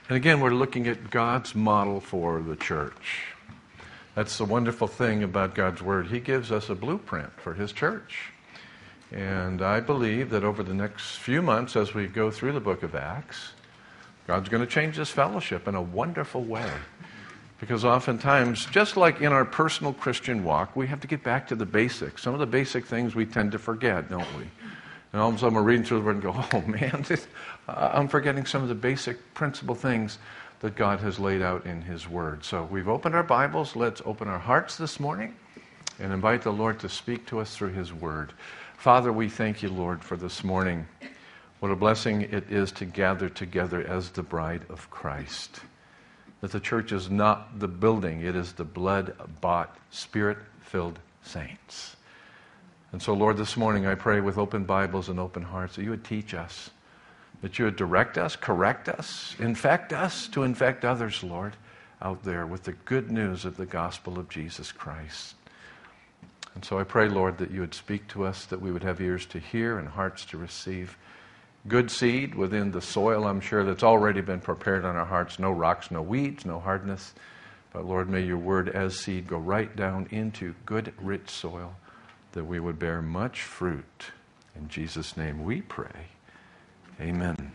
And again, we're looking at God's model for the church. That's the wonderful thing about God's Word. He gives us a blueprint for His church. And I believe that over the next few months, as we go through the book of Acts, God's going to change this fellowship in a wonderful way. Because oftentimes, just like in our personal Christian walk, we have to get back to the basics. Some of the basic things we tend to forget, don't we? And all of a sudden we're reading through the Word and go, oh man, I'm forgetting some of the basic principal things that God has laid out in His Word. So we've opened our Bibles. Let's open our hearts this morning and invite the Lord to speak to us through His Word. Father, we thank you, Lord, for this morning. What a blessing it is to gather together as the bride of Christ. That the church is not the building, it is the blood-bought, Spirit-filled saints. And so, Lord, this morning I pray with open Bibles and open hearts that you would teach us, that you would direct us, correct us to infect others, Lord, out there with the good news of the gospel of Jesus Christ. And so I pray, Lord, that you would speak to us, that we would have ears to hear and hearts to receive. Good seed within the soil, I'm sure, that's already been prepared on our hearts. No rocks, no weeds, no hardness. But Lord, may your word as seed go right down into good, rich soil, that we would bear much fruit. In Jesus' name we pray. Amen.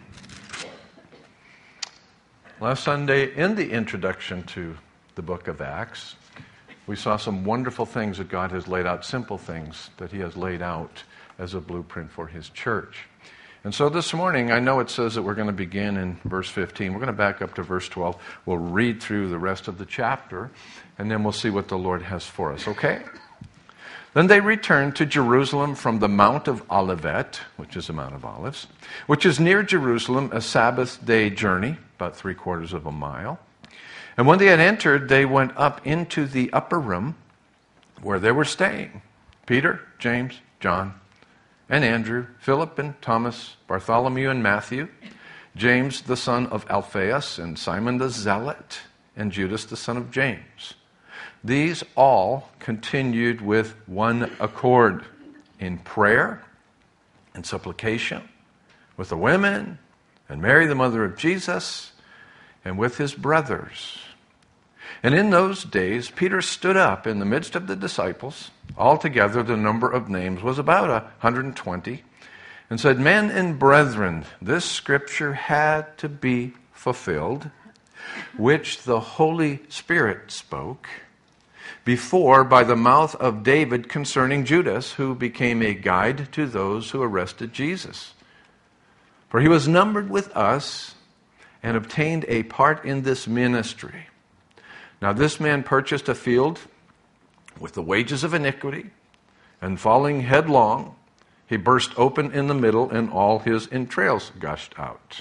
Last Sunday, in the introduction to the book of Acts, we saw some wonderful things that God has laid out, simple things that He has laid out as a blueprint for His church. And so this morning, I know it says that we're going to begin in verse 15. We're going to back up to verse 12. We'll read through the rest of the chapter, and then we'll see what the Lord has for us, okay? Then they returned to Jerusalem from the Mount of Olivet, which is the Mount of Olives, which is near Jerusalem, a Sabbath day journey, about 3/4 of a mile. And when they had entered, they went up into the upper room where they were staying. Peter, James, John, and Andrew, Philip and Thomas, Bartholomew and Matthew, James the son of Alphaeus, and Simon the Zealot, and Judas the son of James. These all continued with one accord in prayer and supplication with the women and Mary the mother of Jesus and with his brothers. And in those days Peter stood up in the midst of the disciples. Altogether the number of names was about 120, and said, "Men and brethren, this scripture had to be fulfilled, which the Holy Spirit spoke before by the mouth of David concerning Judas, who became a guide to those who arrested Jesus. For he was numbered with us and obtained a part in this ministry. Now this man purchased a field with the wages of iniquity, and falling headlong, he burst open in the middle, and all his entrails gushed out.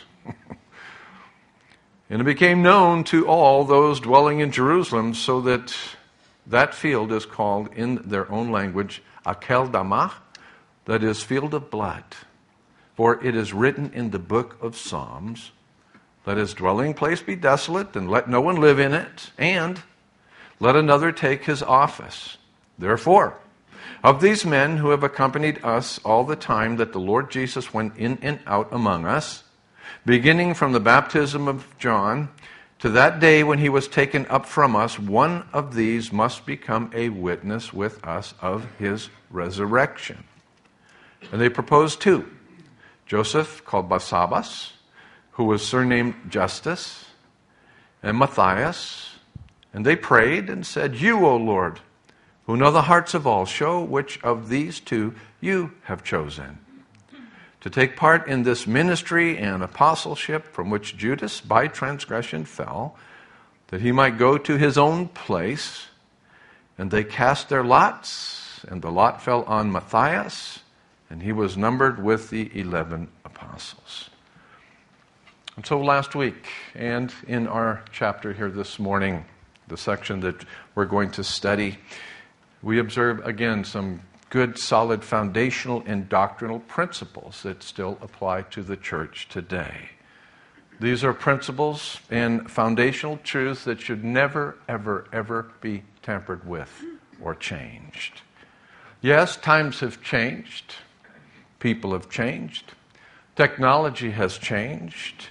And it became known to all those dwelling in Jerusalem, so that that field is called in their own language Akeldama, that is, field of blood. For it is written in the book of Psalms, let his dwelling place be desolate, and let no one live in it, and let another take his office. Therefore, of these men who have accompanied us all the time that the Lord Jesus went in and out among us, beginning from the baptism of John to that day when he was taken up from us, one of these must become a witness with us of his resurrection." And they proposed two: Joseph, called Barsabbas, who was surnamed Justus, and Matthias. And they prayed and said, "You, O Lord, who know the hearts of all, show which of these two you have chosen to take part in this ministry and apostleship from which Judas by transgression fell, that he might go to his own place." And they cast their lots, and the lot fell on Matthias, and he was numbered with the 11 apostles. And so last week, and in our chapter here this morning, the section that we're going to study, we observe again some good, solid, foundational and doctrinal principles that still apply to the church today. These are principles and foundational truths that should never, ever, ever be tampered with or changed. Yes, times have changed. People have changed. Technology has changed.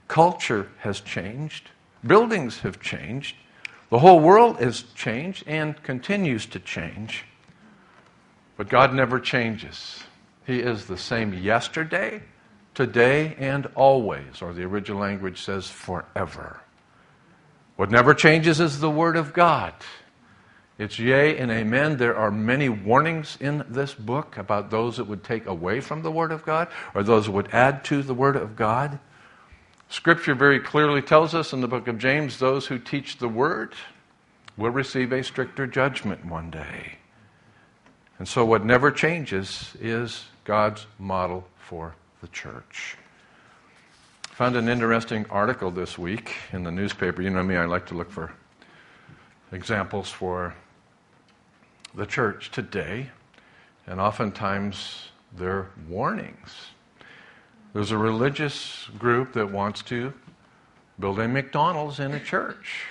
Culture has changed. Buildings have changed. The whole world has changed and continues to change. But God never changes. He is the same yesterday, today, and always, or the original language says forever. What never changes is the Word of God. It's yea and amen. There are many warnings in this book about those that would take away from the Word of God or those that would add to the Word of God. Scripture very clearly tells us in the book of James, those who teach the Word will receive a stricter judgment one day. And so what never changes is God's model for the church. I found an interesting article this week in the newspaper. You know me, I like to look for examples for the church today, and oftentimes they're warnings. There's a religious group that wants to build a McDonald's in a church.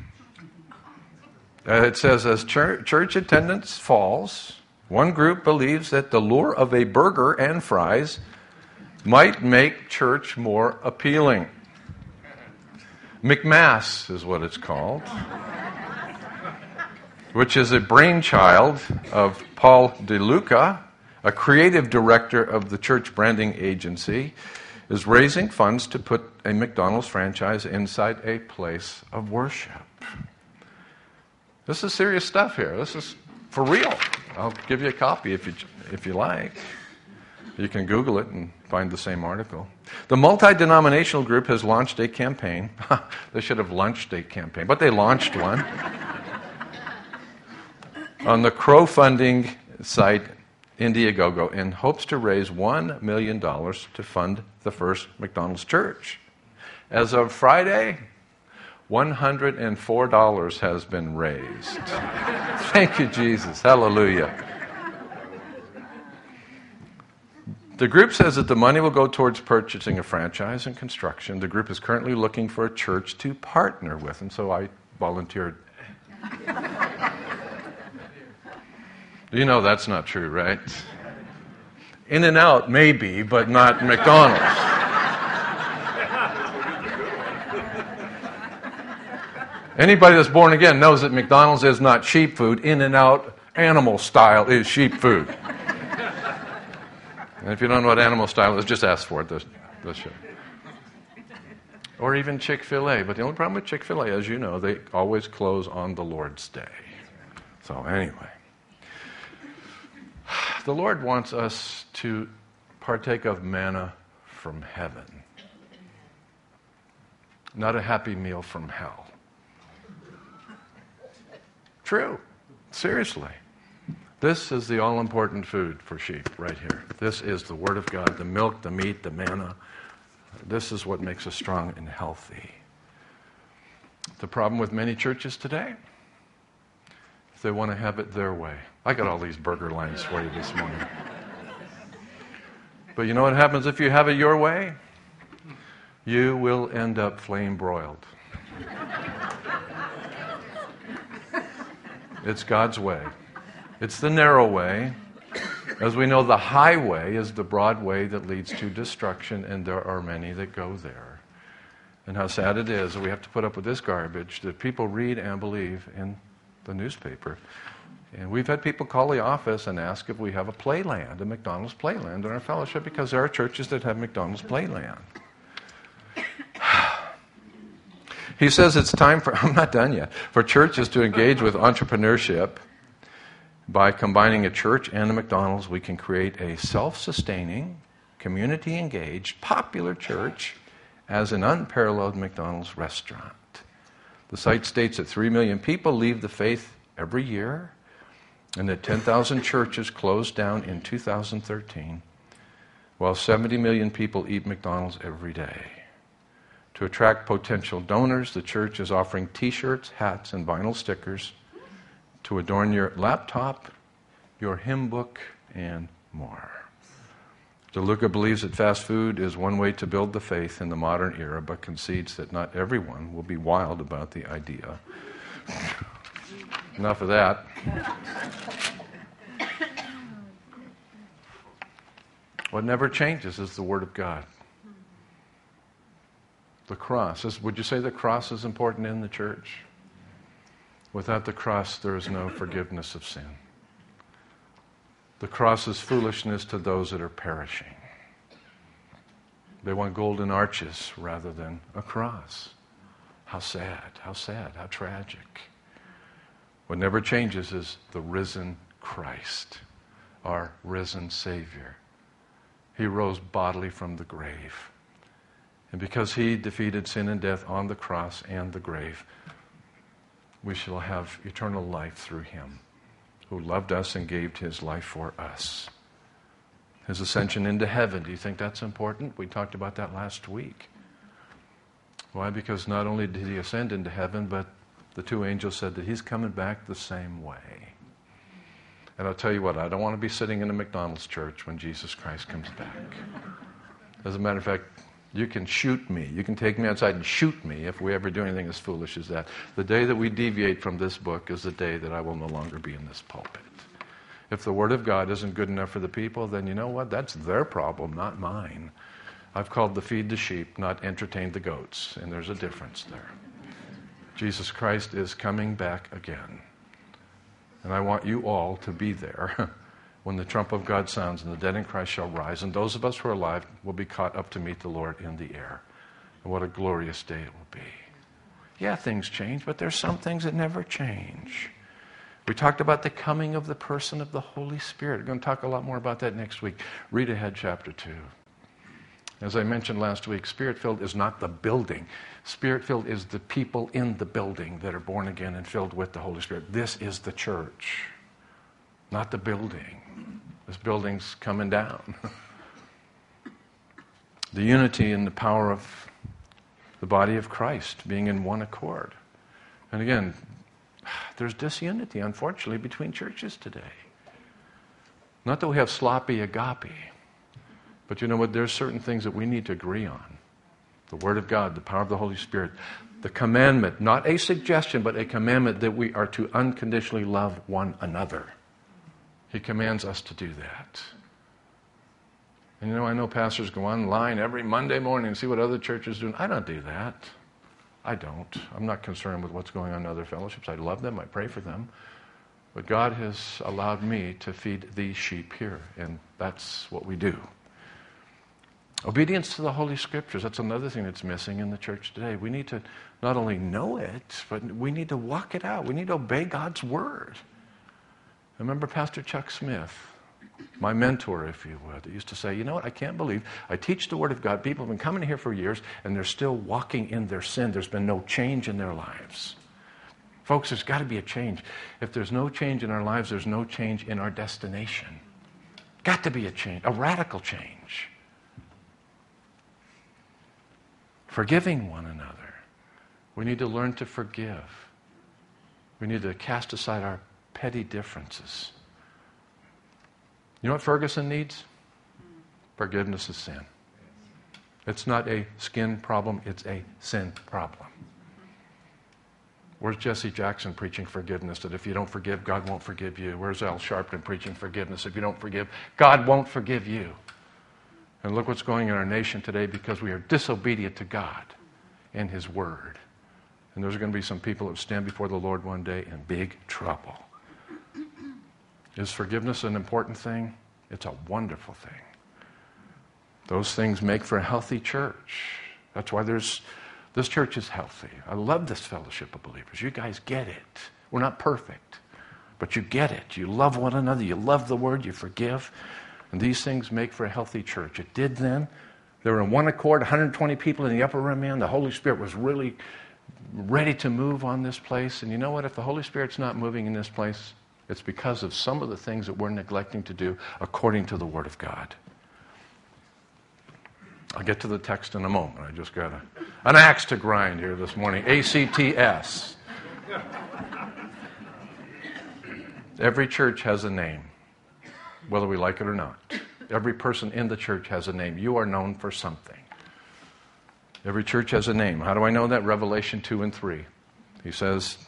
It says, as church attendance falls, one group believes that the lure of a burger and fries might make church more appealing. McMass is what it's called, which is a brainchild of Paul DeLuca, a creative director of the church branding agency, is raising funds to put a McDonald's franchise inside a place of worship. This is serious stuff here. This is for real. I'll give you a copy if you like. You can Google it and find the same article. The multi-denominational group has launched a campaign. They should have launched a campaign, but they launched one. On the crowdfunding site Indiegogo in hopes to raise $1 million to fund the first McDonald's church. As of Friday, $104 has been raised. Thank you, Jesus. Hallelujah. The group says that the money will go towards purchasing a franchise and construction. The group is currently looking for a church to partner with, and so I volunteered. You know that's not true, right? In-N-Out maybe, but not McDonald's. Anybody that's born again knows that McDonald's is not sheep food. In-N-Out animal style is sheep food. And if you don't know what animal style is, just ask for it. They'll show. Or even Chick-fil-A. But the only problem with Chick-fil-A, as you know, they always close on the Lord's Day. So anyway. The Lord wants us to partake of manna from heaven, not a happy meal from hell. True. Seriously. This is the all-important food for sheep right here. This is the Word of God, the milk, the meat, the manna. This is what makes us strong and healthy. The problem with many churches today, if they want to have it their way. I got all these burger lines for you this morning. But you know what happens if you have it your way? You will end up flame broiled. It's God's way. It's the narrow way. As we know, the highway is the broad way that leads to destruction, and there are many that go there. And how sad it is that we have to put up with this garbage that people read and believe in the newspaper. And we've had people call the office and ask if we have a Playland, a McDonald's Playland in our fellowship, because there are churches that have McDonald's Playland. He says it's time for, I'm not done yet, for churches to engage with entrepreneurship. By combining a church and a McDonald's, we can create a self-sustaining, community-engaged, popular church as an unparalleled McDonald's restaurant. The site states that 3 million people leave the faith every year, and that 10,000 churches closed down in 2013, while 70 million people eat McDonald's every day. To attract potential donors, the church is offering T-shirts, hats, and vinyl stickers to adorn your laptop, your hymn book, and more. DeLuca believes that fast food is one way to build the faith in the modern era, but concedes that not everyone will be wild about the idea. Enough of that. What never changes is the Word of God. The cross. Would you say the cross is important in the church? Without the cross, there is no forgiveness of sin. The cross is foolishness to those that are perishing. They want golden arches rather than a cross. How sad, how tragic. What never changes is the risen Christ, our risen Savior. He rose bodily from the grave. And because he defeated sin and death on the cross and the grave, we shall have eternal life through him, who loved us and gave his life for us. His ascension into heaven, do you think that's important? We talked about that last week. Why? Because not only did he ascend into heaven, but the two angels said that he's coming back the same way. And I'll tell you what, I don't want to be sitting in a McDonald's church when Jesus Christ comes back. As a matter of fact, you can shoot me. You can take me outside and shoot me if we ever do anything as foolish as that. The day that we deviate from this book is the day that I will no longer be in this pulpit. If the Word of God isn't good enough for the people, then you know what? That's their problem, not mine. I've called to feed the sheep, not entertain the goats. And there's a difference there. Jesus Christ is coming back again. And I want you all to be there when the trump of God sounds and the dead in Christ shall rise. And those of us who are alive will be caught up to meet the Lord in the air. And what a glorious day it will be. Yeah, things change, but there's some things that never change. We talked about the coming of the person of the Holy Spirit. We're going to talk a lot more about that next week. Read ahead, chapter 2. As I mentioned last week, Spirit-filled is not the building. Spirit-filled is the people in the building that are born again and filled with the Holy Spirit. This is the church, not the building. This building's coming down. The unity and the power of the body of Christ being in one accord. And again, there's disunity, unfortunately, between churches today. Not that we have sloppy agape, but you know what? There's certain things that we need to agree on. The Word of God, the power of the Holy Spirit, the commandment, not a suggestion, but a commandment that we are to unconditionally love one another. He commands us to do that. And you know, I know pastors go online every Monday morning and see what other churches do. I don't do that. I don't. I'm not concerned with what's going on in other fellowships. I love them. I pray for them. But God has allowed me to feed these sheep here, and that's what we do. Obedience to the Holy Scriptures, that's another thing that's missing in the church today. We need to not only know it, but we need to walk it out. We need to obey God's Word. I remember Pastor Chuck Smith, my mentor, if you would, used to say, you know what, I can't believe I teach the Word of God. People have been coming here for years, and they're still walking in their sin. There's been no change in their lives. Folks, there's got to be a change. If there's no change in our lives, there's no change in our destination. Got to be a change, a radical change. Forgiving one another. We need to learn to forgive. We need to cast aside our petty differences. You know what Ferguson needs? Forgiveness of sin. It's not a skin problem, it's a sin problem. Where's Jesse Jackson preaching forgiveness, that if you don't forgive, God won't forgive you? Where's Al Sharpton preaching forgiveness? If you don't forgive, God won't forgive you. And look what's going on in our nation today because we are disobedient to God and His Word. And there's going to be some people that stand before the Lord one day in big trouble. Is forgiveness an important thing? It's a wonderful thing. Those things make for a healthy church. That's why this church is healthy. I love this fellowship of believers. You guys get it. We're not perfect, but you get it. You love one another. You love the Word. You forgive. And these things make for a healthy church. It did then. They were in one accord, 120 people in the upper room, man. The Holy Spirit was really ready to move on this place. And you know what? If the Holy Spirit's not moving in this place, it's because of some of the things that we're neglecting to do according to the Word of God. I'll get to the text in a moment. I just got an axe to grind here this morning. ACTS. Every church has a name, whether we like it or not. Every person in the church has a name. You are known for something. Every church has a name. How do I know that? Revelation 2 and 3. He says,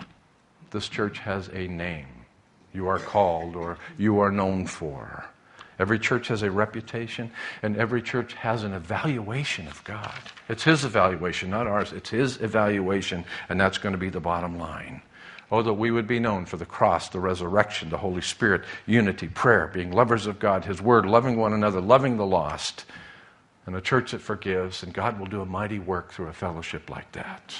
this church has a name. You are called or you are known for. Every church has a reputation, and every church has an evaluation of God. It's His evaluation, not ours. It's His evaluation, and that's going to be the bottom line. Oh, that we would be known for the cross, the resurrection, the Holy Spirit, unity, prayer, being lovers of God, His Word, loving one another, loving the lost, and a church that forgives, and God will do a mighty work through a fellowship like that.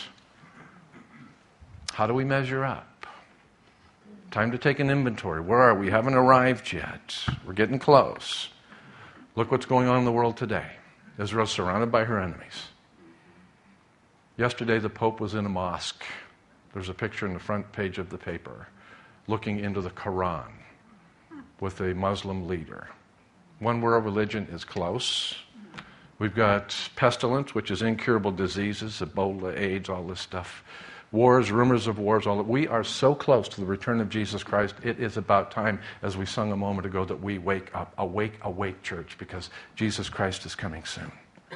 How do we measure up? Time to take an inventory. Where are we? We haven't arrived yet. We're getting close. Look what's going on in the world today. Israel's surrounded by her enemies. Yesterday, the Pope was in a mosque. There's a picture in the front page of the paper looking into the Quran with a Muslim leader. One world religion is close. We've got pestilence, which is incurable diseases, Ebola, AIDS, all this stuff. Wars, rumors of wars, all that. We are so close to the return of Jesus Christ. It is about time, as we sung a moment ago, that we wake up. Awake, awake, church, because Jesus Christ is coming soon.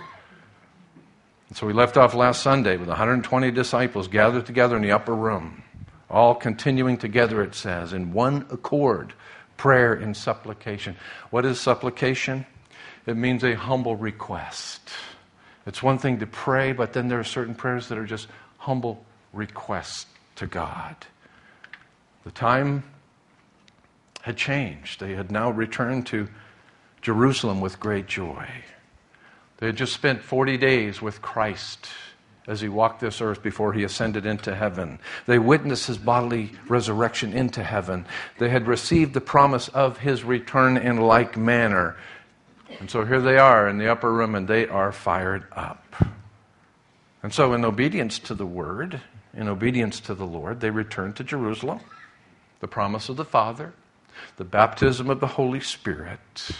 And so we left off last Sunday with 120 disciples gathered together in the upper room, all continuing together, it says, in one accord, prayer and supplication. What is supplication? It means a humble request. It's one thing to pray, but then there are certain prayers that are just humble requests to God. The time had changed. They had now returned to Jerusalem with great joy. They had just spent 40 days with Christ as He walked this earth before He ascended into heaven. They witnessed His bodily resurrection into heaven. They had received the promise of His return in like manner. And so here they are in the upper room, and they are fired up. And so in obedience to the Word, in obedience to the Lord, they returned to Jerusalem, the promise of the Father, the baptism of the Holy Spirit.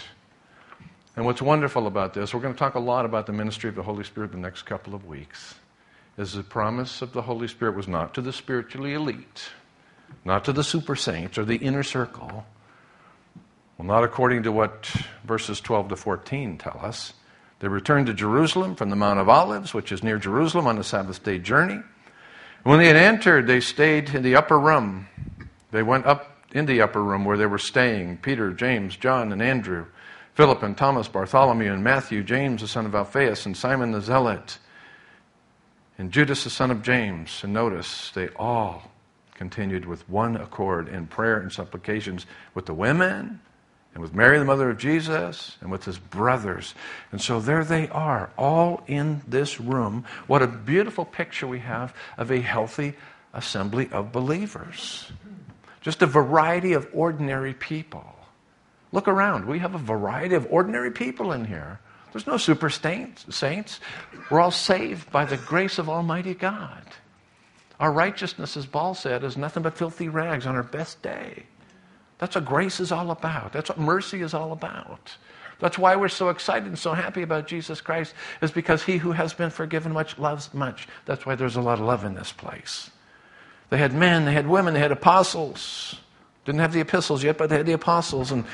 And what's wonderful about this, we're going to talk a lot about the ministry of the Holy Spirit the next couple of weeks, is the promise of the Holy Spirit was not to the spiritually elite, not to the super saints or the inner circle. Well, not according to what verses 12 to 14 tell us. They returned to Jerusalem from the Mount of Olives, which is near Jerusalem, on a Sabbath day journey. When they had entered, they stayed in the upper room. They went up in the upper room where they were staying, Peter, James, John, and Andrew, Philip and Thomas, Bartholomew and Matthew, James the son of Alphaeus, and Simon the Zealot, and Judas the son of James. And notice, they all continued with one accord in prayer and supplications with the women, and with Mary, the mother of Jesus, and with His brothers. And so there they are, all in this room. What a beautiful picture we have of a healthy assembly of believers. Just a variety of ordinary people. Look around. We have a variety of ordinary people in here. There's no super saints. We're all saved by the grace of Almighty God. Our righteousness, as Paul said, is nothing but filthy rags on our best day. That's what grace is all about. That's what mercy is all about. That's why we're so excited and so happy about Jesus Christ, is because He who has been forgiven much loves much. That's why there's a lot of love in this place. They had men, they had women, they had apostles. Didn't have the epistles yet, but they had the apostles and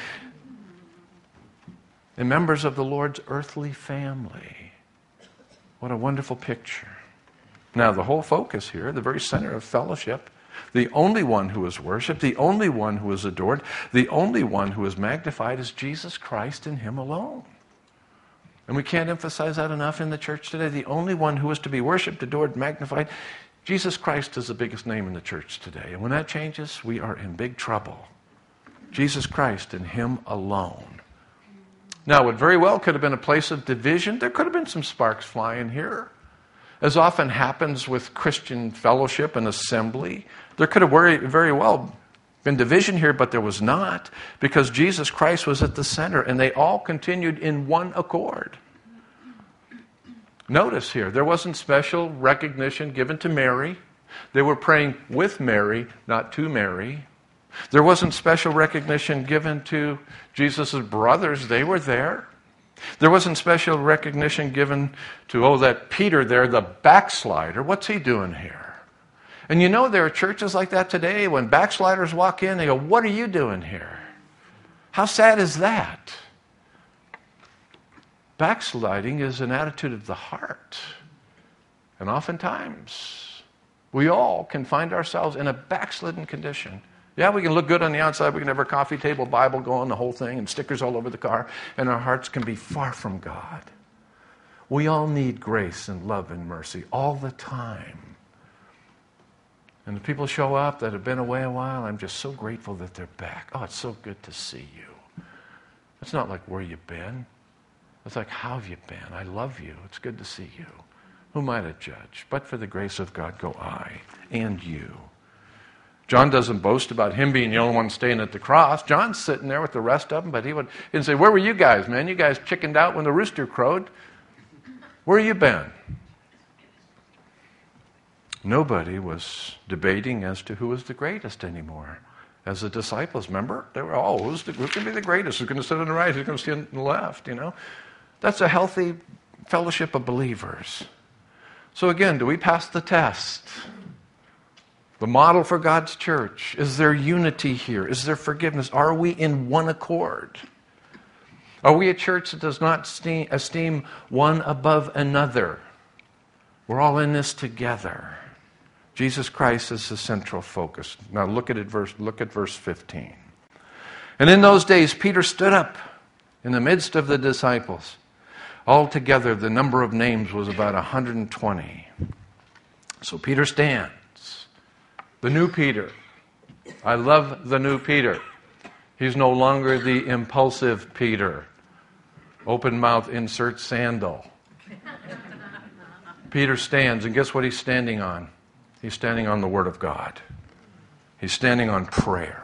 members of the Lord's earthly family. What a wonderful picture. Now, the whole focus here, the very center of fellowship, the only one who is worshipped, the only one who is adored, the only one who is magnified is Jesus Christ and Him alone. And we can't emphasize that enough in the church today. The only one who is to be worshipped, adored, magnified, Jesus Christ is the biggest name in the church today. And when that changes, we are in big trouble. Jesus Christ and Him alone. Now, it very well could have been a place of division. There could have been some sparks flying here. As often happens with Christian fellowship and assembly, there could have very well been division here, but there was not, because Jesus Christ was at the center, and they all continued in one accord. Notice here, there wasn't special recognition given to Mary. They were praying with Mary, not to Mary. There wasn't special recognition given to Jesus' brothers. They were there. There wasn't special recognition given to, that Peter there, the backslider. What's he doing here? And you know there are churches like that today. When backsliders walk in, they go, what are you doing here? How sad is that? Backsliding is an attitude of the heart. And oftentimes, we all can find ourselves in a backslidden condition Yeah, we can look good on the outside. We can have our coffee table Bible going, the whole thing, and stickers all over the car, and our hearts can be far from God. We all need grace and love and mercy all the time. And the people show up that have been away a while, I'm just so grateful that they're back. Oh, it's so good to see you. It's not like where you've been. It's like, how have you been? I love you. It's good to see you. Who am I to judge? But for the grace of God go I and you. John doesn't boast about him being the only one staying at the cross. John's sitting there with the rest of them, but he'd say, where were you guys, man? You guys chickened out when the rooster crowed. Where you been? Nobody was debating as to who was the greatest anymore. As the disciples, remember? They were, who's going to be the greatest? Who's going to sit on the right? Who's going to sit on the left? That's a healthy fellowship of believers. So again, do we pass the test? The model for God's church. Is there unity here? Is there forgiveness? Are we in one accord? Are we a church that does not esteem one above another? We're all in this together. Jesus Christ is the central focus. Now look at verse 15. And in those days Peter stood up in the midst of the disciples. Altogether the number of names was about 120. So Peter stands. The new Peter. I love the new Peter. He's no longer the impulsive Peter. Open mouth, insert sandal. Peter stands, and guess what he's standing on? He's standing on the Word of God. He's standing on prayer.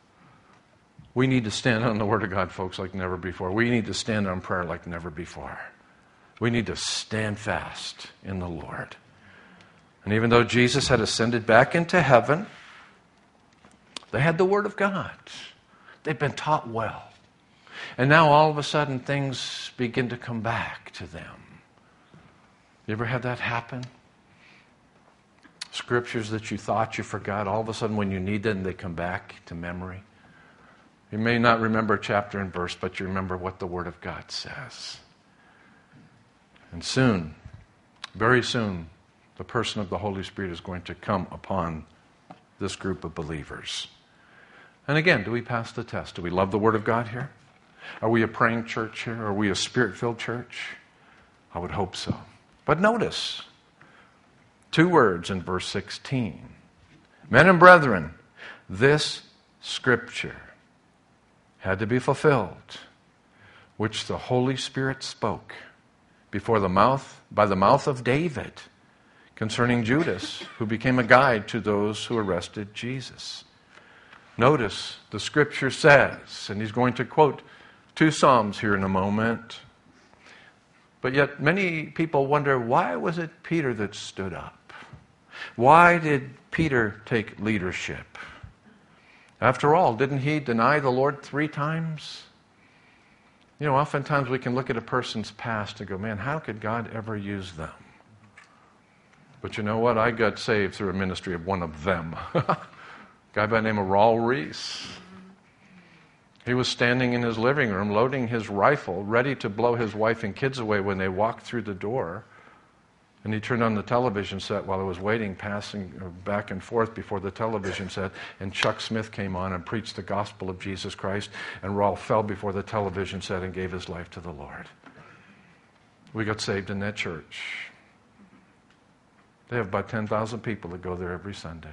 We need to stand on the Word of God, folks, like never before. We need to stand on prayer like never before. We need to stand fast in the Lord. And even though Jesus had ascended back into heaven, they had the Word of God. They'd been taught well. And now all of a sudden things begin to come back to them. You ever had that happen? Scriptures that you thought you forgot, all of a sudden when you need them, they come back to memory. You may not remember chapter and verse, but you remember what the Word of God says. And soon, very soon, the person of the Holy Spirit is going to come upon this group of believers. And again, do we pass the test? Do we love the Word of God here? Are we a praying church here? Are we a Spirit-filled church? I would hope so. But notice, 2 words in verse 16. Men and brethren, this Scripture had to be fulfilled, which the Holy Spirit spoke by the mouth of David, concerning Judas, who became a guide to those who arrested Jesus. Notice, the Scripture says, and he's going to quote 2 Psalms here in a moment, but yet many people wonder, why was it Peter that stood up? Why did Peter take leadership? After all, didn't he deny the Lord 3 times? Oftentimes we can look at a person's past and go, man, how could God ever use them? But you know what? I got saved through a ministry of one of them. A guy by the name of Raul Reese. He was standing in his living room, loading his rifle, ready to blow his wife and kids away when they walked through the door. And he turned on the television set while I was waiting, passing back and forth before the television set. And Chuck Smith came on and preached the gospel of Jesus Christ. And Raul fell before the television set and gave his life to the Lord. We got saved in that church. They have about 10,000 people that go there every Sunday.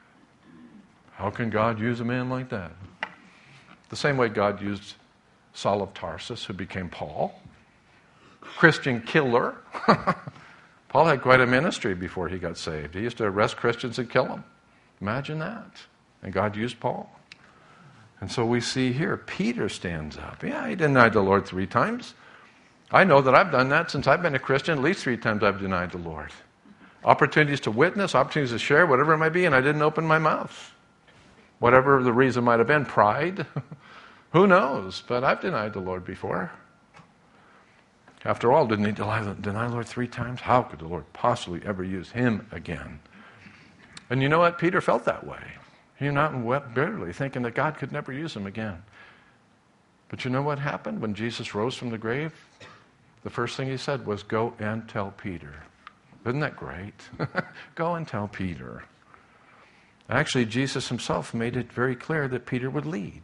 How can God use a man like that? The same way God used Saul of Tarsus, who became Paul. Christian killer. Paul had quite a ministry before he got saved. He used to arrest Christians and kill them. Imagine that. And God used Paul. And so we see here, Peter stands up. Yeah, he denied the Lord 3 times. I know that I've done that since I've been a Christian. At least 3 times I've denied the Lord. Opportunities to witness, opportunities to share, whatever it might be, and I didn't open my mouth. Whatever the reason might have been, pride. Who knows? But I've denied the Lord before. After all, didn't he deny the Lord 3 times? How could the Lord possibly ever use him again? And you know what? Peter felt that way. He went out and wept bitterly, thinking that God could never use him again. But you know what happened when Jesus rose from the grave? The first thing he said was, go and tell Peter. Isn't that great? Go and tell Peter. Actually, Jesus himself made it very clear that Peter would lead.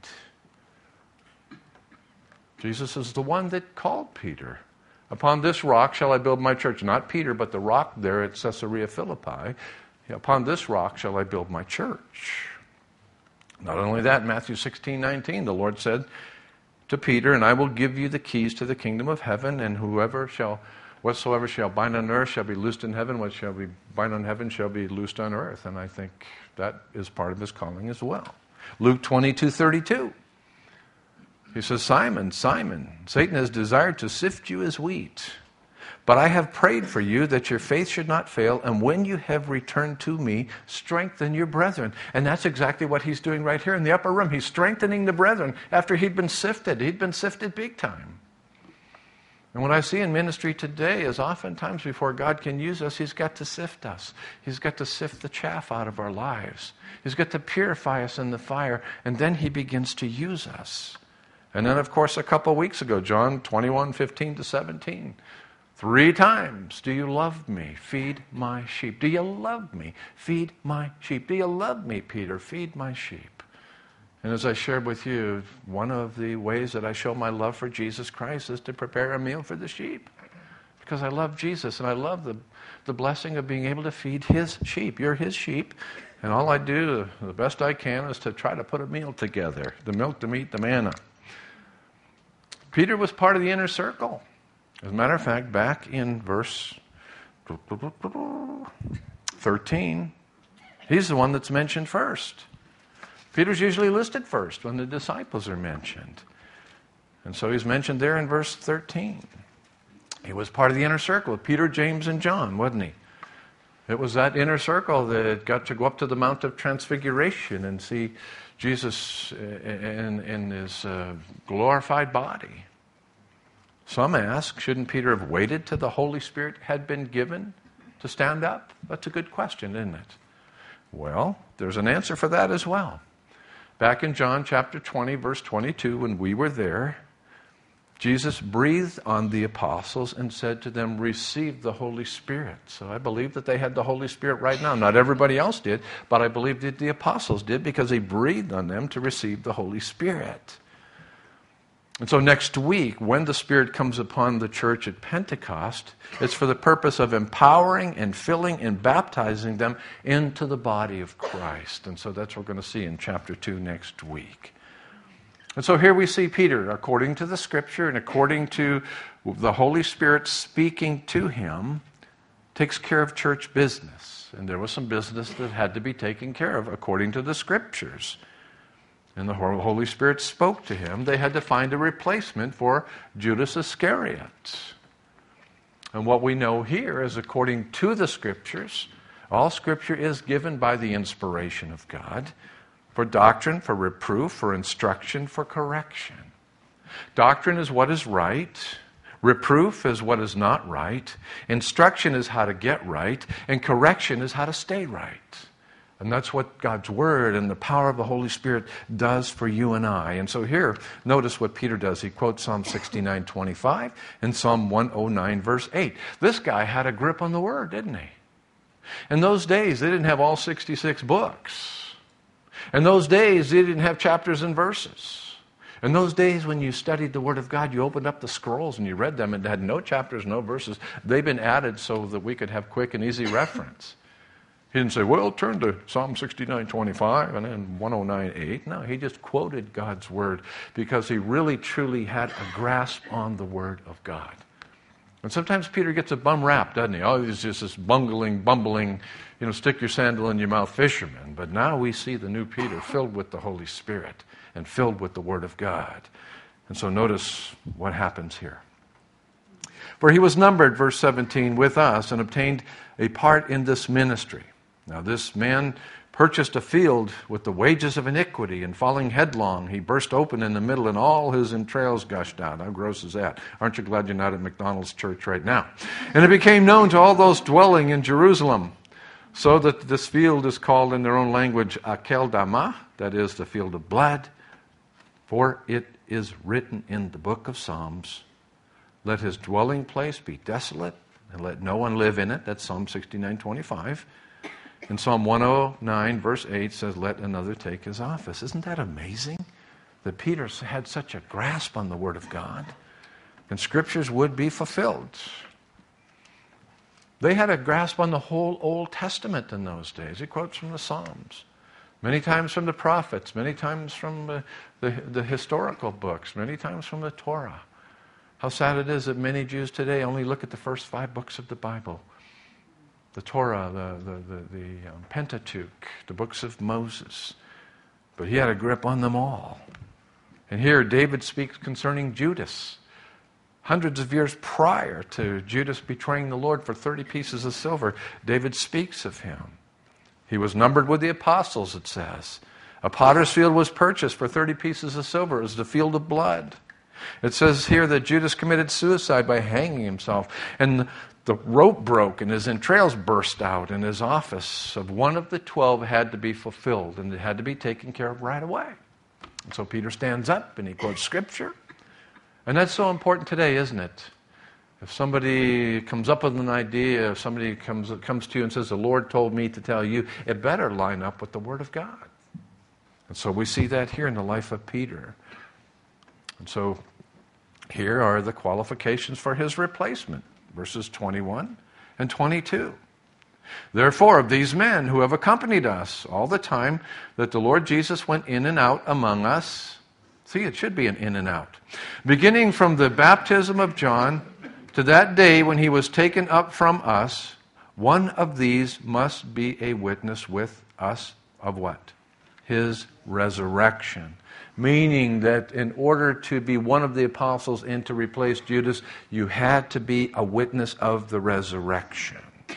Jesus is the one that called Peter. Upon this rock shall I build my church. Not Peter, but the rock there at Caesarea Philippi. Upon this rock shall I build my church. Not only that, Matthew 16:19, the Lord said to Peter, and I will give you the keys to the kingdom of heaven, and whatsoever shall bind on earth shall be loosed in heaven, what shall be bind on heaven shall be loosed on earth. And I think that is part of his calling as well. Luke 22:32. He says, Simon, Simon, Satan has desired to sift you as wheat. But I have prayed for you that your faith should not fail, and when you have returned to me, strengthen your brethren. And that's exactly what he's doing right here in the upper room. He's strengthening the brethren after he'd been sifted. He'd been sifted big time. And what I see in ministry today is oftentimes before God can use us, he's got to sift us. He's got to sift the chaff out of our lives. He's got to purify us in the fire, and then he begins to use us. And then, of course, a couple of weeks ago, John 21:15-17. 3 times, do you love me? Feed my sheep. Do you love me? Feed my sheep. Do you love me, Peter? Feed my sheep. And as I shared with you, one of the ways that I show my love for Jesus Christ is to prepare a meal for the sheep. Because I love Jesus, and I love the blessing of being able to feed his sheep. You're his sheep, and all I do, the best I can, is to try to put a meal together. The milk, the meat, the manna. Peter was part of the inner circle. As a matter of fact, back in verse 13, he's the one that's mentioned first. Peter's usually listed first when the disciples are mentioned. And so he's mentioned there in verse 13. He was part of the inner circle of Peter, James, and John, wasn't he? It was that inner circle that got to go up to the Mount of Transfiguration and see Jesus in his glorified body. Some ask, shouldn't Peter have waited till the Holy Spirit had been given to stand up? That's a good question, isn't it? Well, there's an answer for that as well. Back in John chapter 20, verse 22, when we were there, Jesus breathed on the apostles and said to them, receive the Holy Spirit. So I believe that they had the Holy Spirit right now. Not everybody else did, but I believe that the apostles did because he breathed on them to receive the Holy Spirit. And so next week, when the Spirit comes upon the church at Pentecost, it's for the purpose of empowering and filling and baptizing them into the body of Christ. And so that's what we're going to see in chapter 2 next week. And so here we see Peter, according to the Scripture and according to the Holy Spirit speaking to him, takes care of church business. And there was some business that had to be taken care of according to the Scriptures. And the Holy Spirit spoke to him. They had to find a replacement for Judas Iscariot. And what we know here is, according to the Scriptures, all Scripture is given by the inspiration of God for doctrine, for reproof, for instruction, for correction. Doctrine is what is right. Reproof is what is not right. Instruction is how to get right. And correction is how to stay right. And that's what God's Word and the power of the Holy Spirit does for you and I. And so here, notice what Peter does. He quotes Psalm 69:25 and Psalm 109, verse 8. This guy had a grip on the Word, didn't he? In those days, they didn't have all 66 books. In those days, they didn't have chapters and verses. In those days, when you studied the Word of God, you opened up the scrolls and you read them and had no chapters, no verses. They've been added so that we could have quick and easy reference. He didn't say, well, turn to Psalm 69:25 and then 109:8. No, he just quoted God's Word because he really, truly had a grasp on the Word of God. And sometimes Peter gets a bum rap, doesn't he? Oh, he's just this bumbling, stick your sandal in your mouth fisherman. But now we see the new Peter filled with the Holy Spirit and filled with the Word of God. And so notice what happens here. For he was numbered, verse 17, with us and obtained a part in this ministry. Now this man purchased a field with the wages of iniquity, and falling headlong, he burst open in the middle, and all his entrails gushed out. How gross is that? Aren't you glad you're not at McDonald's church right now? And it became known to all those dwelling in Jerusalem, so that this field is called in their own language Akeldama, that is, the field of blood. For it is written in the book of Psalms, let his dwelling place be desolate, and let no one live in it. That's Psalm 69:25. In Psalm 109, verse 8 says, let another take his office. Isn't that amazing? That Peter had such a grasp on the Word of God. And Scriptures would be fulfilled. They had a grasp on the whole Old Testament in those days. He quotes from the Psalms. Many times from the prophets. Many times from the historical books. Many times from the Torah. How sad it is that many Jews today only look at the first 5 books of the Bible. The Torah, the Pentateuch, the books of Moses. But he had a grip on them all. And here David speaks concerning Judas. Hundreds of years prior to Judas betraying the Lord for 30 pieces of silver, David speaks of him. He was numbered with the apostles, it says. A potter's field was purchased for 30 pieces of silver. It was the field of blood. It says here that Judas committed suicide by hanging himself. And the rope broke and his entrails burst out, and his office of one of the 12 had to be fulfilled, and it had to be taken care of right away. And so Peter stands up and he quotes Scripture. And that's so important today, isn't it? If somebody comes up with an idea, if somebody comes to you and says, the Lord told me to tell you, it better line up with the Word of God. And so we see that here in the life of Peter. And so here are the qualifications for his replacement, verses 21 and 22. Therefore, of these men who have accompanied us all the time that the Lord Jesus went in and out among us, see, it should be an in and out, beginning from the baptism of John to that day when he was taken up from us, one of these must be a witness with us of what? His resurrection. Meaning that in order to be one of the apostles and to replace Judas, you had to be a witness of the resurrection.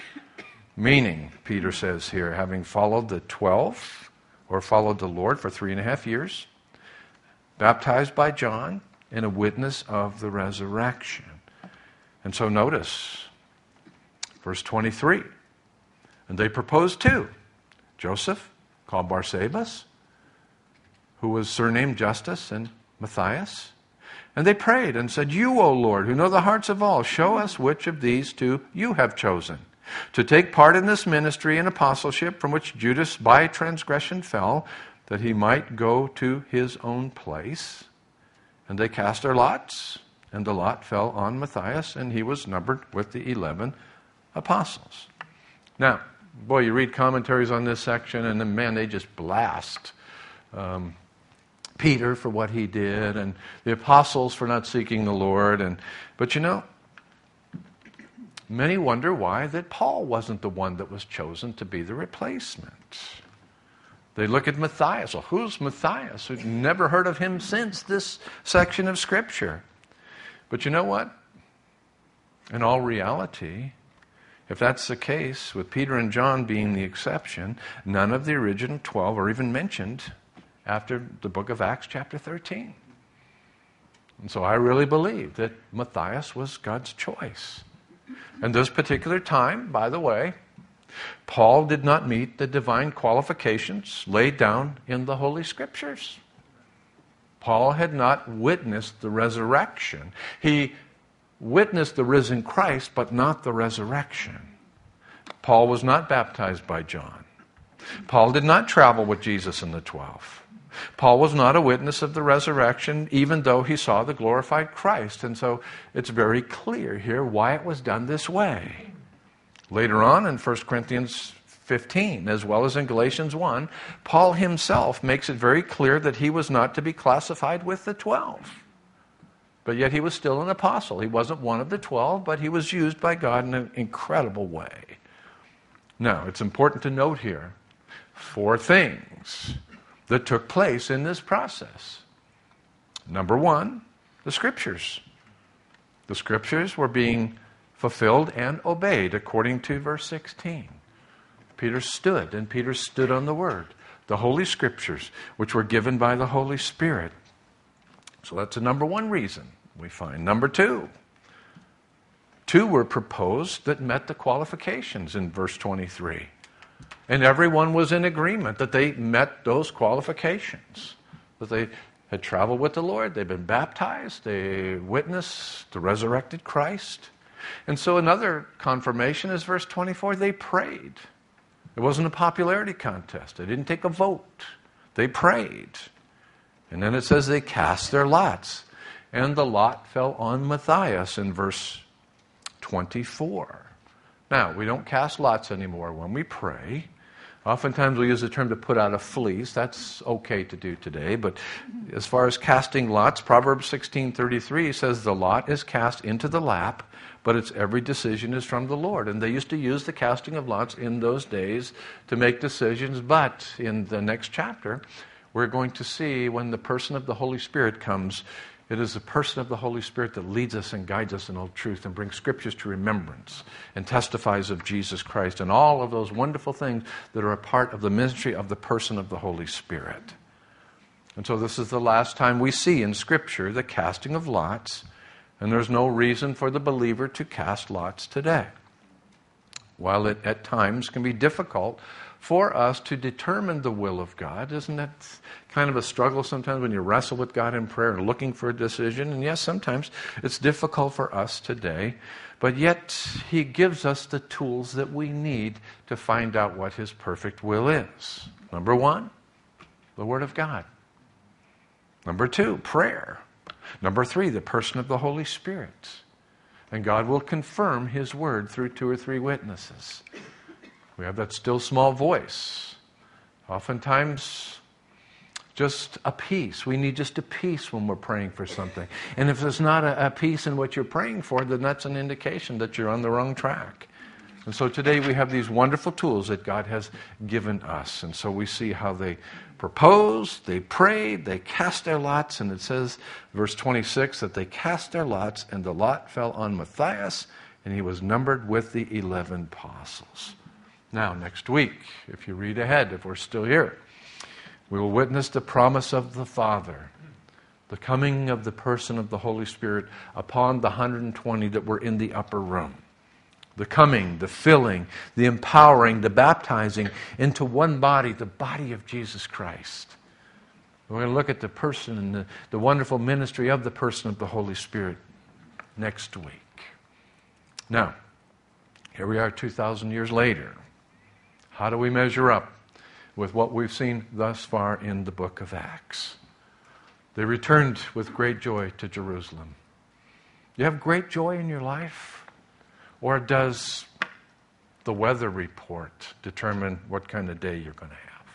Meaning, Peter says here, having followed the 12, or followed the Lord for 3.5 years, baptized by John, and a witness of the resurrection. And so notice, verse 23. And they proposed 2. Joseph, called Barsabas, who was surnamed Justus, and Matthias. And they prayed and said, you, O Lord, who know the hearts of all, show us which of these 2 you have chosen to take part in this ministry and apostleship from which Judas by transgression fell, that he might go to his own place. And they cast their lots, and the lot fell on Matthias, and he was numbered with the 11 apostles. Now, boy, you read commentaries on this section, and then, man, they just blast Peter for what he did, and the apostles for not seeking the Lord. But you know, many wonder why that Paul wasn't the one that was chosen to be the replacement. They look at Matthias. Well, who's Matthias? We've never heard of him since this section of Scripture. But you know what? In all reality, if that's the case, with Peter and John being the exception, none of the original 12 are even mentioned after the book of Acts chapter 13. And so I really believe that Matthias was God's choice. And this particular time, by the way, Paul did not meet the divine qualifications laid down in the Holy Scriptures. Paul had not witnessed the resurrection. He witnessed the risen Christ, but not the resurrection. Paul was not baptized by John. Paul did not travel with Jesus and the 12. Paul was not a witness of the resurrection, even though he saw the glorified Christ. And so it's very clear here why it was done this way. Later on in 1 Corinthians 15, as well as in Galatians 1, Paul himself makes it very clear that he was not to be classified with the 12. But yet he was still an apostle. He wasn't one of the 12, but he was used by God in an incredible way. Now, it's important to note here 4 things that took place in this process. Number 1, the Scriptures. The Scriptures were being fulfilled and obeyed according to verse 16. Peter stood on the Word, the Holy Scriptures, which were given by the Holy Spirit. So that's a number 1 reason we find. Number 2, 2 were proposed that met the qualifications in verse 23. And everyone was in agreement that they met those qualifications, that they had traveled with the Lord, they'd been baptized, they witnessed the resurrected Christ. And so another confirmation is verse 24, they prayed. It wasn't a popularity contest. They didn't take a vote. They prayed. And then it says they cast their lots. And the lot fell on Matthias in verse 24. Now, we don't cast lots anymore when we pray. Oftentimes we use the term to put out a fleece. That's okay to do today. But as far as casting lots, Proverbs 16:33 says the lot is cast into the lap, but its every decision is from the Lord. And they used to use the casting of lots in those days to make decisions. But in the next chapter, we're going to see when the person of the Holy Spirit comes, it is the person of the Holy Spirit that leads us and guides us in all truth and brings scriptures to remembrance and testifies of Jesus Christ and all of those wonderful things that are a part of the ministry of the person of the Holy Spirit. And so this is the last time we see in Scripture the casting of lots, and there's no reason for the believer to cast lots today. While it at times can be difficult for us to determine the will of God, isn't that kind of a struggle sometimes when you wrestle with God in prayer and looking for a decision? And yes, sometimes it's difficult for us today, but yet He gives us the tools that we need to find out what His perfect will is. Number one, the Word of God. Number two, prayer. Number three, the person of the Holy Spirit. And God will confirm His Word through 2 or 3 witnesses. We have that still small voice. Oftentimes, just a peace. We need just a peace when we're praying for something. And if there's not a peace in what you're praying for, then that's an indication that you're on the wrong track. And so today we have these wonderful tools that God has given us. And so we see how they proposed, they prayed, they cast their lots. And it says, verse 26, that they cast their lots, and the lot fell on Matthias, and he was numbered with the 11 apostles. Now, next week, if you read ahead, if we're still here, we will witness the promise of the Father, the coming of the person of the Holy Spirit upon the 120 that were in the upper room. The coming, the filling, the empowering, the baptizing into one body, the body of Jesus Christ. We're going to look at the person and the wonderful ministry of the person of the Holy Spirit next week. Now, here we are 2,000 years later. How do we measure up with what we've seen thus far in the book of Acts? They returned with great joy to Jerusalem. You have great joy in your life? Or does the weather report determine what kind of day you're going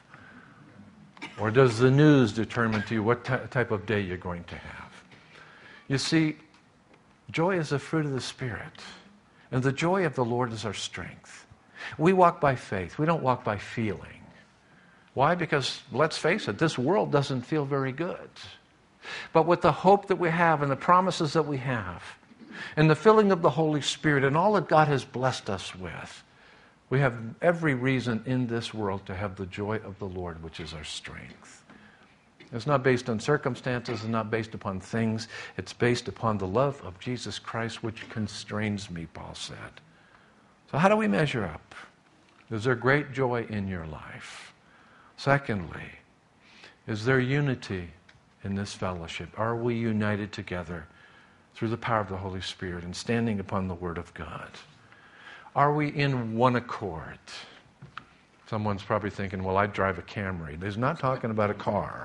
to have? Or does the news determine to you what type of day you're going to have? You see, joy is a fruit of the Spirit. And the joy of the Lord is our strength. We walk by faith. We don't walk by feeling. Why? Because, let's face it, this world doesn't feel very good. But with the hope that we have and the promises that we have and the filling of the Holy Spirit and all that God has blessed us with, we have every reason in this world to have the joy of the Lord, which is our strength. It's not based on circumstances. It's not based upon things. It's based upon the love of Jesus Christ, which constrains me, Paul said. So how do we measure up? Is there great joy in your life? Secondly, is there unity in this fellowship? Are we united together through the power of the Holy Spirit and standing upon the Word of God? Are we in one accord? Someone's probably thinking, well, I drive a Camry. He's not talking about a car.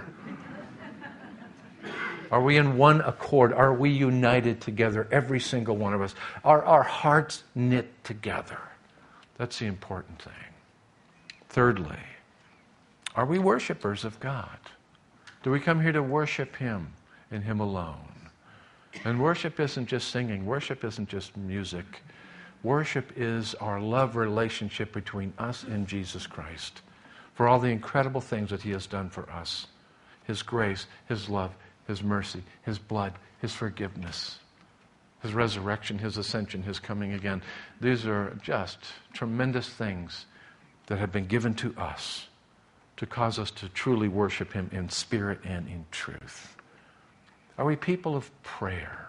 Are we in one accord? Are we united together, every single one of us? Are our hearts knit together? That's the important thing. Thirdly, are we worshipers of God? Do we come here to worship Him and Him alone? And worship isn't just singing. Worship isn't just music. Worship is our love relationship between us and Jesus Christ for all the incredible things that He has done for us. His grace, His love, His mercy, His blood, His forgiveness, His resurrection, His ascension, His coming again. These are just tremendous things that have been given to us to cause us to truly worship Him in spirit and in truth. Are we people of prayer?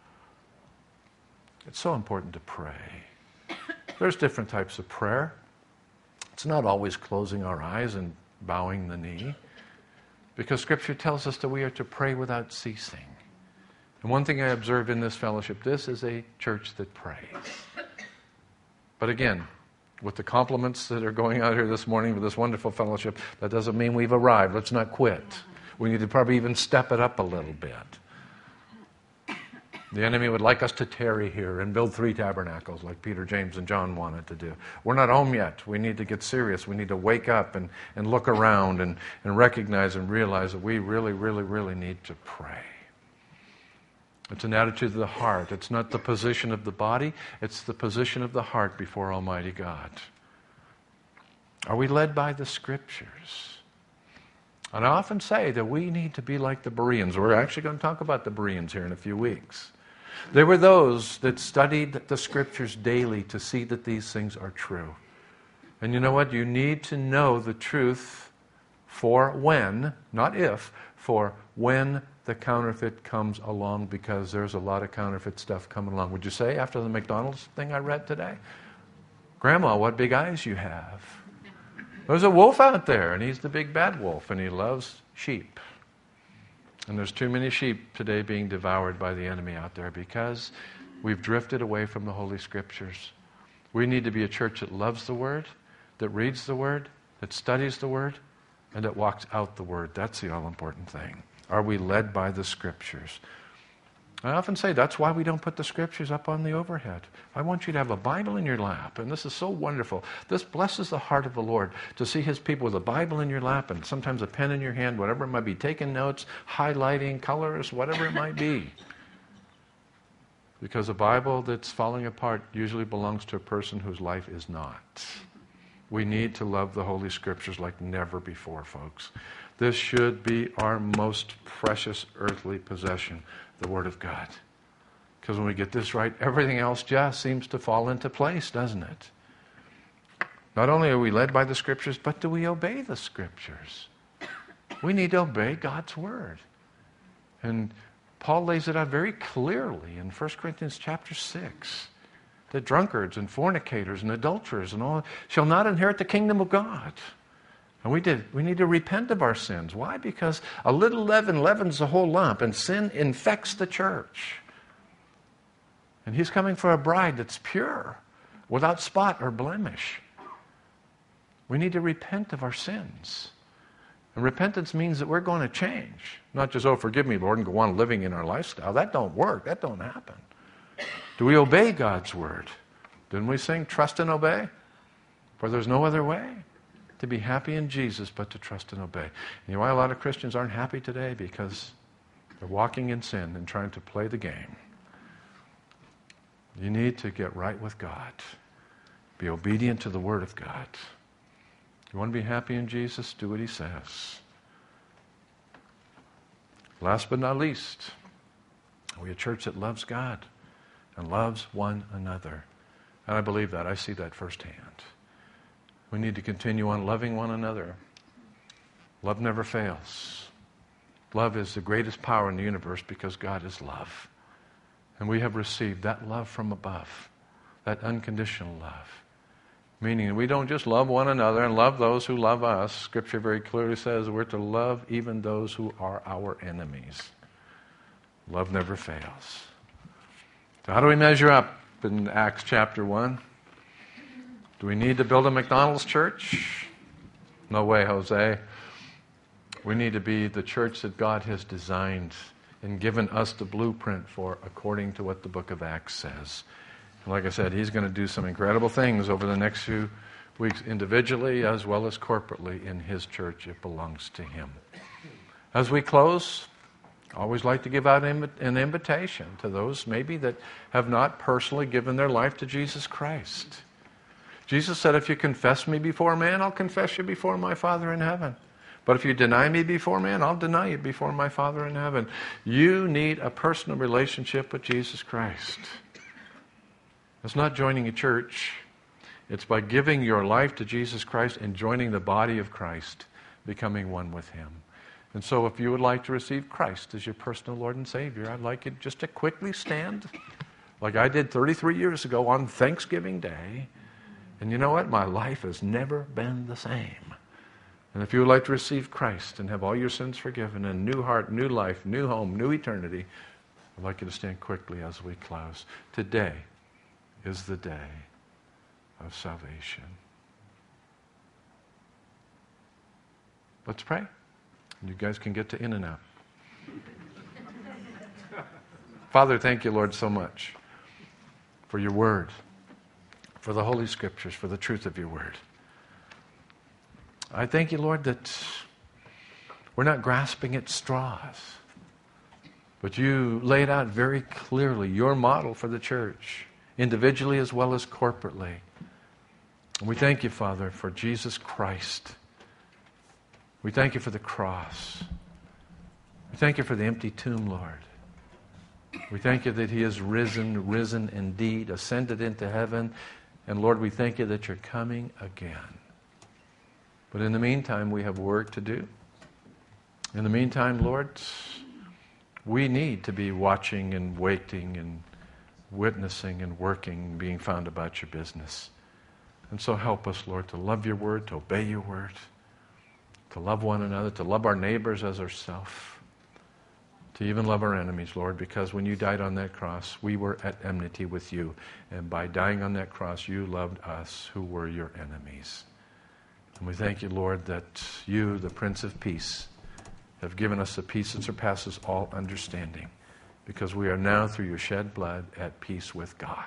It's so important to pray. There's different types of prayer. It's not always closing our eyes and bowing the knee, because Scripture tells us that we are to pray without ceasing. And one thing I observe in this fellowship, this is a church that prays. But again, with the compliments that are going out here this morning with this wonderful fellowship, that doesn't mean we've arrived. Let's not quit. We need to probably even step it up a little bit. The enemy would like us to tarry here and build 3 tabernacles like Peter, James, and John wanted to do. We're not home yet. We need to get serious. We need to wake up and look around and recognize and realize that we really, really, really need to pray. It's an attitude of the heart. It's not the position of the body. It's the position of the heart before Almighty God. Are we led by the Scriptures? And I often say that we need to be like the Bereans. We're actually going to talk about the Bereans here in a few weeks. They were those that studied the Scriptures daily to see that these things are true. And you know what? You need to know the truth for when, not if, for when the counterfeit comes along, because there's a lot of counterfeit stuff coming along. Would you say after the McDonald's thing I read today? Grandma, what big eyes you have. There's a wolf out there, and he's the big bad wolf, and he loves sheep. And there's too many sheep today being devoured by the enemy out there because we've drifted away from the Holy Scriptures. We need to be a church that loves the Word, that reads the Word, that studies the Word, and that walks out the Word. That's the all-important thing. Are we led by the Scriptures? I often say that's why we don't put the Scriptures up on the overhead. I want you to have a Bible in your lap, and this is so wonderful. This blesses the heart of the Lord to see His people with a Bible in your lap and sometimes a pen in your hand, whatever it might be, taking notes, highlighting, colors, whatever it might be. Because a Bible that's falling apart usually belongs to a person whose life is not. We need to love the Holy Scriptures like never before, folks. This should be our most precious earthly possession, the Word of God. Because when we get this right, everything else just seems to fall into place, doesn't it? Not only are we led by the Scriptures, but do we obey the Scriptures? We need to obey God's Word. And Paul lays it out very clearly in 1 Corinthians chapter 6. That drunkards and fornicators and adulterers and all shall not inherit the kingdom of God. And we need to repent of our sins. Why? Because a little leaven leavens the whole lump, and sin infects the church. And He's coming for a bride that's pure, without spot or blemish. We need to repent of our sins. And repentance means that we're going to change. Not just, oh, forgive me, Lord, and go on living in our lifestyle. That don't work. That don't happen. Do we obey God's Word? Didn't we sing, trust and obey? For there's no other way to be happy in Jesus but to trust and obey. And you know why a lot of Christians aren't happy today? Because they're walking in sin and trying to play the game. You need to get right with God. Be obedient to the Word of God. You want to be happy in Jesus? Do what He says. Last but not least, are we a church that loves God and loves one another? And I believe that. I see that firsthand. We need to continue on loving one another. Love never fails. Love is the greatest power in the universe because God is love. And we have received that love from above, that unconditional love. Meaning we don't just love one another and love those who love us. Scripture very clearly says we're to love even those who are our enemies. Love never fails. So how do we measure up in Acts chapter 1? Do we need to build a McDonald's church? No way, Jose. We need to be the church that God has designed and given us the blueprint for according to what the book of Acts says. And like I said, He's going to do some incredible things over the next few weeks individually as well as corporately in His church. It belongs to Him. As we close, I always like to give out an invitation to those maybe that have not personally given their life to Jesus Christ. Jesus said, if you confess me before man, I'll confess you before my Father in heaven. But if you deny me before man, I'll deny you before my Father in heaven. You need a personal relationship with Jesus Christ. It's not joining a church. It's by giving your life to Jesus Christ and joining the body of Christ, becoming one with Him. And so if you would like to receive Christ as your personal Lord and Savior, I'd like you just to quickly stand like I did 33 years ago on Thanksgiving Day. And you know what? My life has never been the same. And if you would like to receive Christ and have all your sins forgiven, a new heart, new life, new home, new eternity, I'd like you to stand quickly as we close. Today is the day of of salvation. Let's pray. You guys can get to in and out. Father, thank you, Lord, so much for your word, for the Holy Scriptures, for the truth of your word. I thank you, Lord, that we're not grasping at straws, but you laid out very clearly your model for the church, individually as well as corporately. And we thank you, Father, for Jesus Christ. We thank you for the cross. We thank you for the empty tomb, Lord. We thank you that he is risen indeed, ascended into heaven. And Lord, we thank you that you're coming again. But in the meantime, we have work to do. In the meantime, Lord, we need to be watching and waiting and witnessing and working, being found about your business. And so help us, Lord, to love your word, to obey your word, to love one another, to love our neighbors as ourselves, to even love our enemies, Lord, because when you died on that cross, we were at enmity with you. And by dying on that cross, you loved us who were your enemies. And we thank you, Lord, that you, the Prince of Peace, have given us a peace that surpasses all understanding, because we are now, through your shed blood, at peace with God.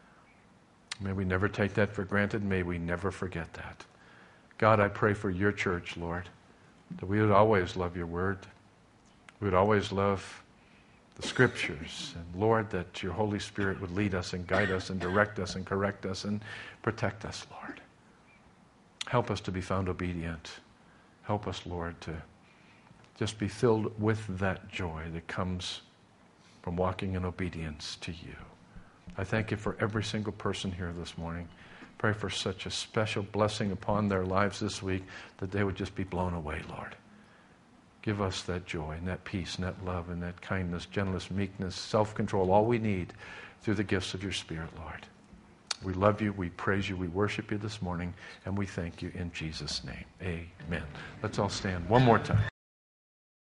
May we never take that for granted. May we never forget that. God, I pray for your church, Lord, that we would always love your word. We would always love the Scriptures. And Lord, that your Holy Spirit would lead us and guide us and direct us and correct us and protect us, Lord. Help us to be found obedient. Help us, Lord, to just be filled with that joy that comes from walking in obedience to you. I thank you for every single person here this morning. Pray for such a special blessing upon their lives this week that they would just be blown away, Lord. Give us that joy and that peace and that love and that kindness, gentleness, meekness, self-control, all we need through the gifts of your Spirit, Lord. We love you, we praise you, we worship you this morning, and we thank you in Jesus' name. Amen. Let's all stand one more time.